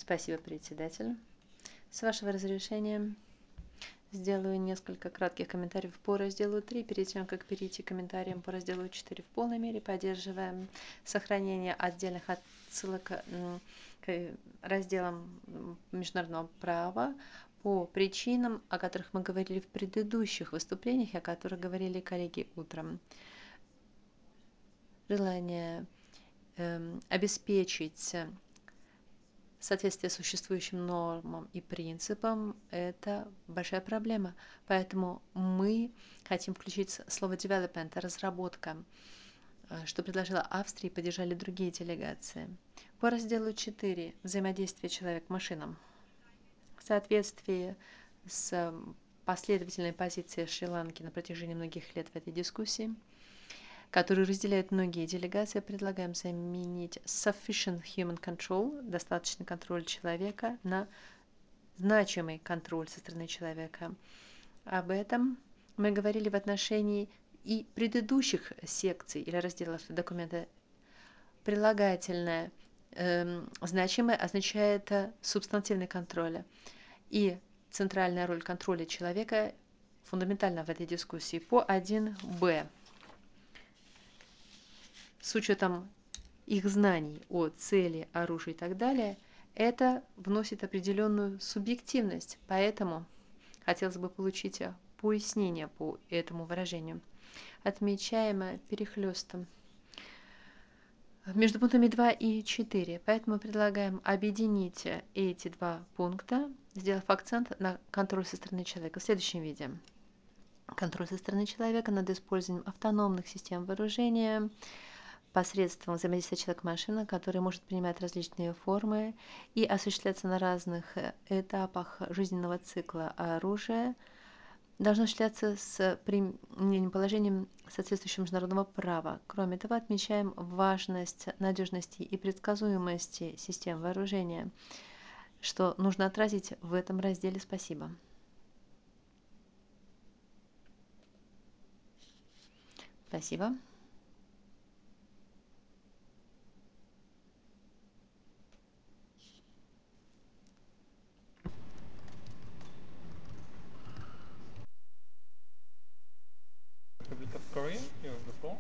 Спасибо, председатель. С вашего разрешения сделаю несколько кратких комментариев по разделу 3, перед тем, как перейти к комментариям по разделу 4. В полной мере поддерживаем сохранение отдельных отсылок к разделам международного права по причинам, о которых мы говорили в предыдущих выступлениях, о которых говорили коллеги утром. Желание обеспечить соответствие существующим нормам и принципам – это большая проблема. Поэтому мы хотим включить слово development, разработка, что предложила Австрия и поддержали другие делегации. По разделу 4 взаимодействие человек-машинам. В соответствии с последовательной позицией Шри-Ланки на протяжении многих лет в этой дискуссии, которую разделяют многие делегации, предлагаем заменить sufficient human control, достаточный контроль человека, на значимый контроль со стороны человека. Об этом мы говорили в отношении и предыдущих секций или разделов документа. Прилагательное значимое означает субстантивный контроль. И центральная роль контроля человека фундаментальна в этой дискуссии. По 1б. С учетом их знаний о цели, оружии и так далее, это вносит определенную субъективность. Поэтому хотелось бы получить пояснение по этому выражению. Отмечаем перехлёстом между пунктами 2 и 4. Поэтому предлагаем объединить эти два пункта, сделав акцент на контроль со стороны человека в следующем виде. Контроль со стороны человека над использованием автономных систем вооружения посредством взаимодействия человек-машина, который может принимать различные формы и осуществляться на разных этапах жизненного цикла оружия, должно осуществляться с применением положением соответствующего международного права. Кроме того, отмечаем важность надежности и предсказуемости систем вооружения, что нужно отразить в этом разделе. Спасибо. Спасибо.